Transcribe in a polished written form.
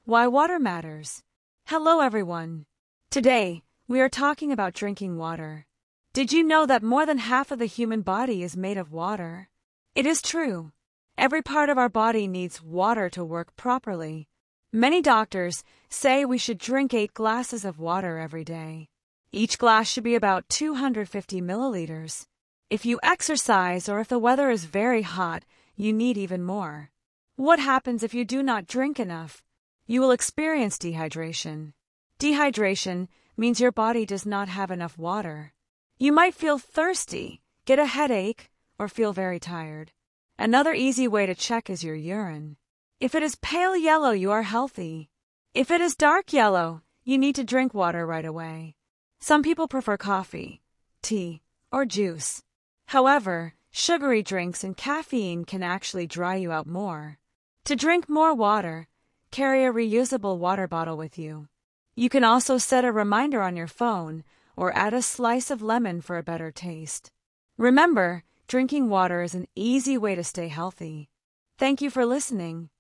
Why water matters. Hello everyone. Today, we are talking about drinking water. Did you know that more than half of the human body is made of water? It is true. Every part of our body needs water to work properly. Many doctors say we should drink 8 glasses of water every day. Each glass should be about 250 milliliters. If you exercise or if the weather is very hot, you need even more. What happens if you do not drink enough? You will experience dehydration. Dehydration means your body does not have enough water. You might feel thirsty, get a headache, or feel very tired. Another easy way to check is your urine. If it is pale yellow, you are healthy. If it is dark yellow, you need to drink water right away. Some people prefer coffee, tea, or juice. However, sugary drinks and caffeine can actually dry you out more. To drink more water, carry a reusable water bottle with you. You can also set a reminder on your phone or add a slice of lemon for a better taste. Remember, drinking water is an easy way to stay healthy. Thank you for listening.